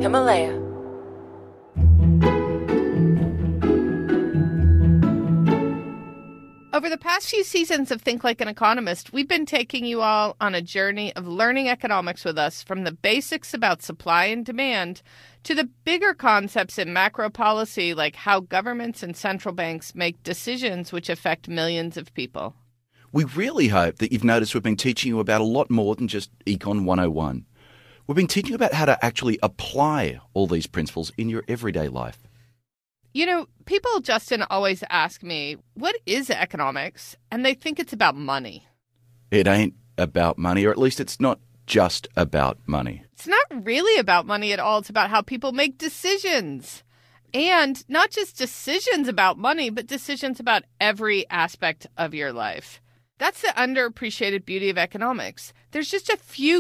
Himalaya. Over the past few seasons of Think Like an Economist, we've been taking you all on a journey of learning economics with us, from the basics about supply and demand to the bigger concepts in macro policy, like how governments and central banks make decisions which affect millions of people. We really hope that you've noticed we've been teaching you about a lot more than just Econ 101. We've been teaching you about how to actually apply all these principles in your everyday life. You know, people, Justin, always ask me, what is economics? And they think it's about money. It ain't about money, or at least it's not just about money. It's not really about money at all. It's about how people make decisions. And not just decisions about money, but decisions about every aspect of your life. That's the underappreciated beauty of economics. There's just a few